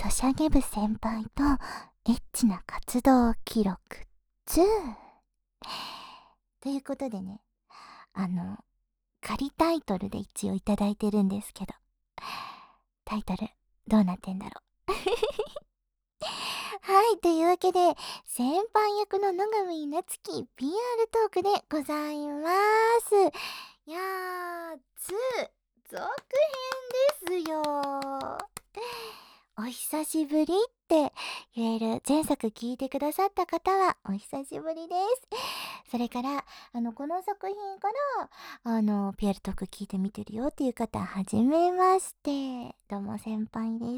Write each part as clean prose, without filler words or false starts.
ソシャゲ部先輩とエッチな活動記録2ということでね、仮タイトルで一応いただいてるんですけど、タイトルどうなってんだろう。はい、というわけで先輩役の野上夏樹 PR トークでございます。いやー、続編ですよ。お久しぶりって言える前作聞いてくださった方はお久しぶりです。それからこの作品からPR トーク聞いてみてるよっていう方、はじめまして、どうも先輩です。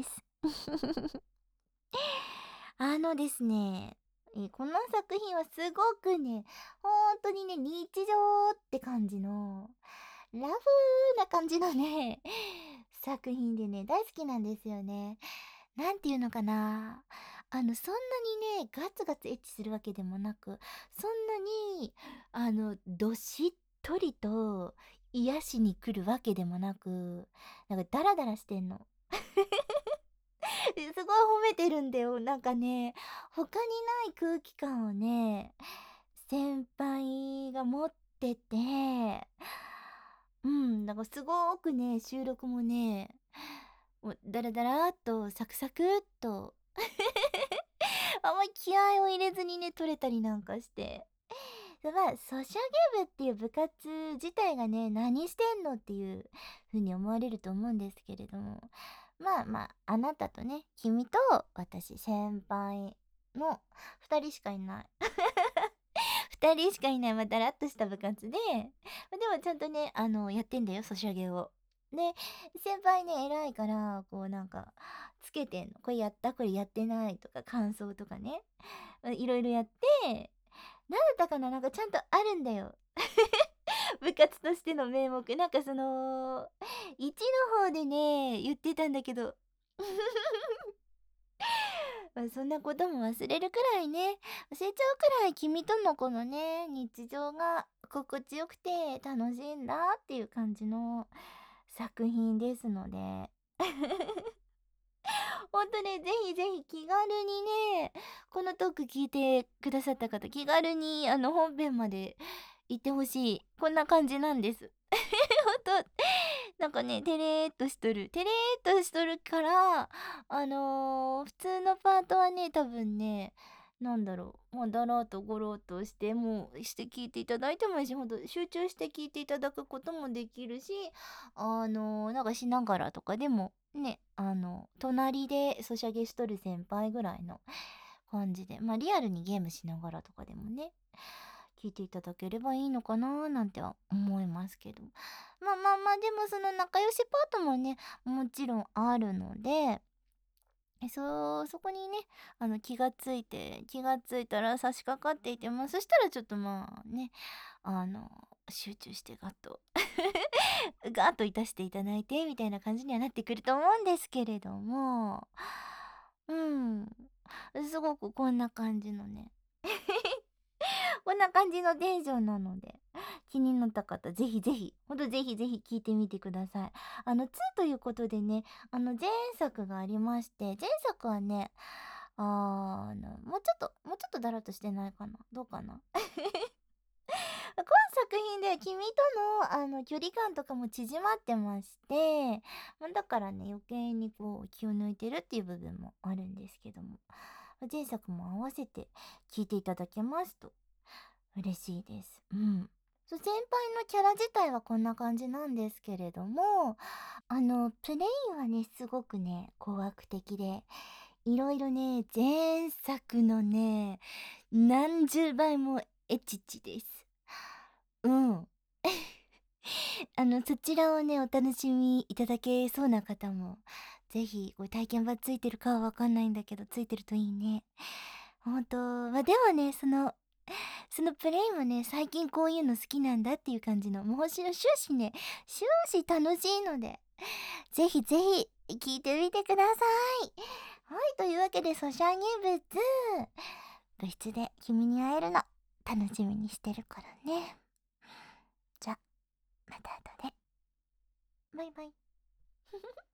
ですね、この作品はすごくね、本当にね、日常って感じのラフな感じのね作品でね、大好きなんですよね。なんていうのかな、そんなにねガツガツエッチするわけでもなく、そんなにどしっとりと癒しに来るわけでもなく、なんかダラダラしてんの。すごい褒めてるんだよ。なんかね、他にない空気感をね、先輩が持ってて、なんかすごくね、収録もね、もうダラダラーっとサクサクっとあんまり気合を入れずにね、撮れたりなんかして。まあ、ソシャゲ部っていう部活自体がね、何してんのっていう風に思われると思うんですけれども。まあまあ、あなたとね、君と私、先輩の2人しかいない。2人しかいない、まあ、だらっとした部活で、でもちゃんとね、やってんだよ、ソシャゲを。で、先輩ね、偉いから、こうなんか、つけてんの。これやった、これやってないとか、感想とかね。いろいろやって、なんだったかな、なんかちゃんとあるんだよ。部活としての名目。なんかその、1の方でね、言ってたんだけど、まあそんなことも忘れるくらいね、忘れちゃうくらい君とのこのね、日常が心地よくて楽しいんだっていう感じの作品ですので。ほんとね、ぜひぜひ気軽にね、このトーク聞いてくださった方、気軽に本編まで行ってほしい。こんな感じなんです。ほんと、なんかね、てれーっとしとるから、普通のパートはね、多分ね、なんだろう、まあ、だらーっとごろーっとして、もうして聞いていただいてもいいし、ほんと集中して聞いていただくこともできるし、なんかしながらとかでも、ね、隣でソシャゲしとる先輩ぐらいの感じで、まあ、リアルにゲームしながらとかでもね、聞いていただければいいのかななんては思いますけど。まあまあまあ、でもその仲良しパートもね、もちろんあるので、そこにね、気がついたら差し掛かっていて、まあそしたらちょっとまあね、あの、集中してガッとガッといたしていただいて、みたいな感じにはなってくると思うんですけれども、うん、すごくこんな感じのね、こんな感じのテンションなので、気になった方、ぜひぜひ、ほんとぜひぜひ聞いてみてください。2ということでね、前作がありまして、前作はね、もうちょっとだらっとしてないかな、どうかな。今作品で君との距離感とかも縮まってまして、だからね、余計にこう気を抜いてるっていう部分もあるんですけども、前作も合わせて聞いていただけますと嬉しいです。先輩のキャラ自体はこんな感じなんですけれども、プレイはね、すごくね、高学的で、いろいろね、前作のね、何十倍もエチチです。うん。そちらをね、お楽しみいただけそうな方も、ぜひ、ご体験版ついてるかはわかんないんだけど、ついてるといいね。ほんと、ま、でもね、そのプレイもね、最近こういうの好きなんだっていう感じの、もう終始ね、終始楽しいので、ぜひぜひ聞いてみてください。はい、というわけで、ソシャゲ部部室で君に会えるの楽しみにしてるからね。じゃ、また後で。バイバイ。